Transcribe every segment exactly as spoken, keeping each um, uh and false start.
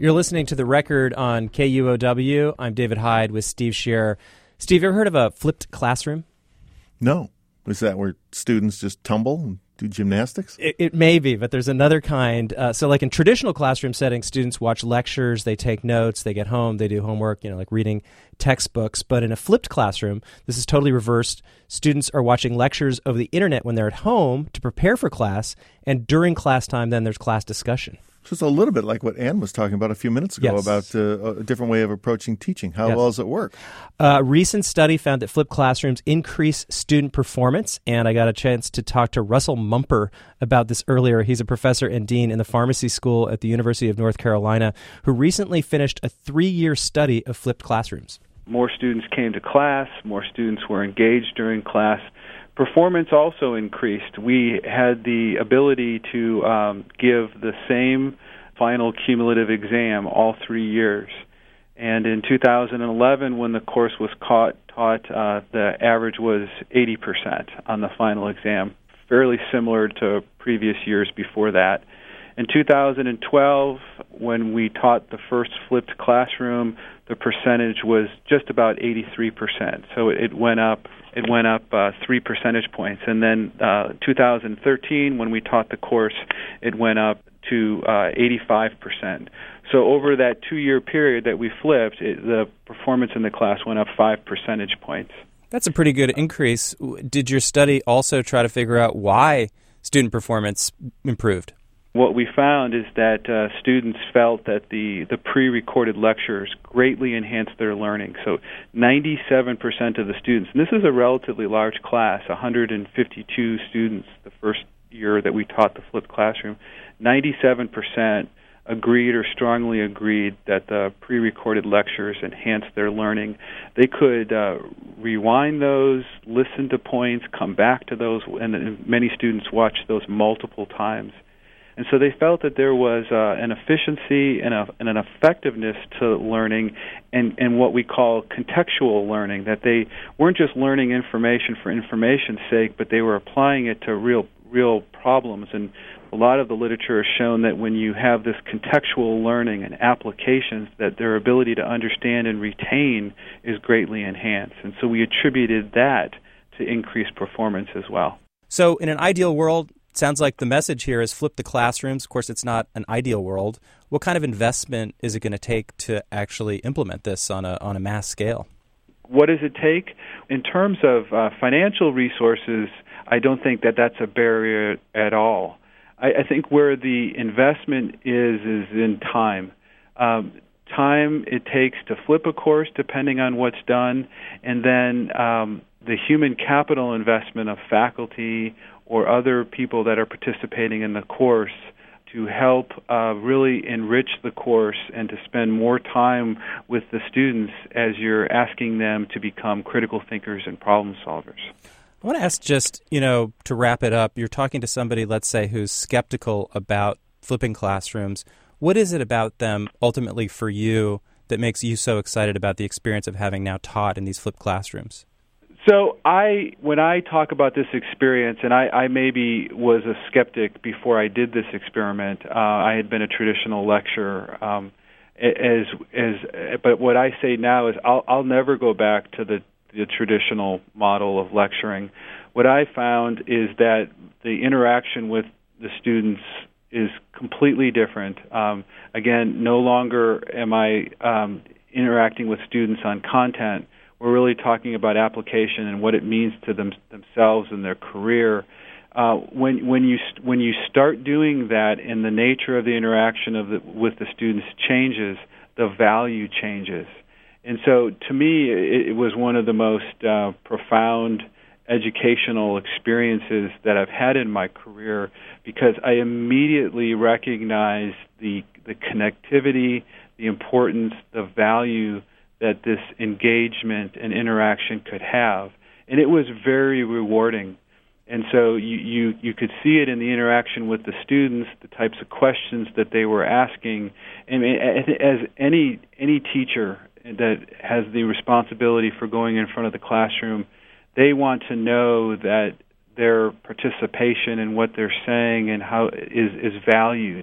You're listening to The Record on K U O W. I'm David Hyde with Steve Scherer. Steve, you ever heard of a flipped classroom? No. Is that where students just tumble and do gymnastics? It, it may be, but there's another kind. Uh, so like in traditional classroom settings, students watch lectures, they take notes, they get home, they do homework, you know, like reading textbooks. But in a flipped classroom, this is totally reversed. Students are watching lectures over the internet when they're at home to prepare for class, and during class time, then there's class discussion. So it's a little bit like what Ann was talking about a few minutes ago Yes. about uh, a different way of approaching teaching. How Yes. well does it work? A recent study found that flipped classrooms increase student performance, and I got a chance to talk to Russell Mumper about this earlier. He's a professor and dean in the pharmacy school at the University of North Carolina who recently finished a three-year study of flipped classrooms. More students came to class, more students were engaged during class. Performance also increased. We had the ability to um, give the same final cumulative exam all three years. And in two thousand eleven, when the course was caught, taught, uh, the average was eighty percent on the final exam, fairly similar to previous years before that. In two thousand twelve, when we taught the first flipped classroom, the percentage was just about eighty-three percent. So it went up. It went up uh, three percentage points. And then uh, two thousand thirteen, when we taught the course, it went up to uh, eighty-five percent. So over that two-year period that we flipped, it, the performance in the class went up five percentage points. That's a pretty good increase. Did your study also try to figure out why student performance improved? What we found is that uh, students felt that the, the pre-recorded lectures greatly enhanced their learning. So ninety-seven percent of the students, and this is a relatively large class, one hundred fifty-two students the first year that we taught the flipped classroom, ninety-seven percent agreed or strongly agreed that the pre-recorded lectures enhanced their learning. They could uh, rewind those, listen to points, come back to those, and many students watched those multiple times. And so they felt that there was uh, an efficiency and, a, and an effectiveness to learning and, and what we call contextual learning, that they weren't just learning information for information's sake, but they were applying it to real real problems. And a lot of the literature has shown that when you have this contextual learning and applications, that their ability to understand and retain is greatly enhanced. And so we attributed that to increased performance as well. So in an ideal world, sounds like the message here is flip the classrooms. Of course, it's not an ideal world. What kind of investment is it going to take to actually implement this on a on a mass scale? What does it take? In terms of uh, financial resources, I don't think that that's a barrier at all. I, I think where the investment is is in time. Um, time it takes to flip a course, depending on what's done, and then um, the human capital investment of faculty or other people that are participating in the course to help uh, really enrich the course and to spend more time with the students as you're asking them to become critical thinkers and problem solvers. I want to ask just, you know, to wrap it up, you're talking to somebody, let's say, who's skeptical about flipping classrooms. What is it about them ultimately for you that makes you so excited about the experience of having now taught in these flipped classrooms? So I, when I talk about this experience, and I, I maybe was a skeptic before I did this experiment. Uh, I had been a traditional lecturer, um, as as. But what I say now is I'll, I'll never go back to the, the traditional model of lecturing. What I found is that the interaction with the students is completely different. Um, again, no longer am I um, interacting with students on content. We're really talking about application and what it means to them themselves and their career. Uh, when when you when you start doing that, and the nature of the interaction of the, with the students changes, the value changes. And so, to me, it, it was one of the most uh, profound educational experiences that I've had in my career, because I immediately recognized the the connectivity, the importance, the value that this engagement and interaction could have. And it was very rewarding. And so you, you, you could see it in the interaction with the students, the types of questions that they were asking. And as any any teacher that has the responsibility for going in front of the classroom, they want to know that their participation in what they're saying and how is, is valued.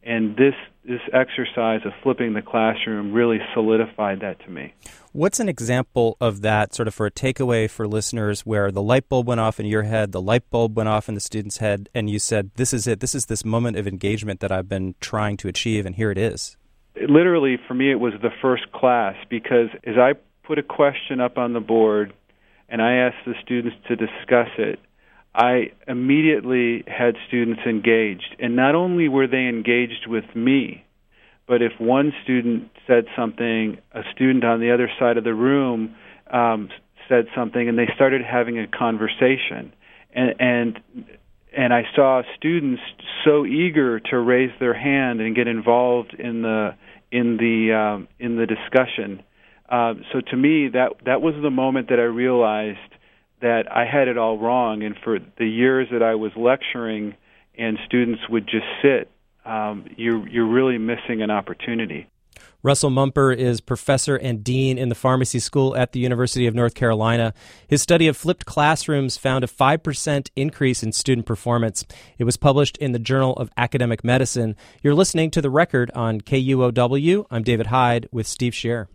And this this exercise of flipping the classroom really solidified that to me. What's an example of that, sort of for a takeaway for listeners, where the light bulb went off in your head, the light bulb went off in the student's head, and you said, this is it, this is this moment of engagement that I've been trying to achieve, and here it is? Literally, for me, it was the first class, because as I put a question up on the board and I asked the students to discuss it, I immediately had students engaged. And not only were they engaged with me, but if one student said something, a student on the other side of the room um, said something, and they started having a conversation. And, and and I saw students so eager to raise their hand and get involved in the in the um, in the discussion. Uh, so to me, that that was the moment that I realized that I had it all wrong, and for the years that I was lecturing and students would just sit, um, you're, you're really missing an opportunity. Russell Mumper is professor and dean in the pharmacy school at the University of North Carolina. His study of flipped classrooms found a five percent increase in student performance. It was published in the Journal of Academic Medicine. You're listening to The Record on K U O W. I'm David Hyde with Steve Scher.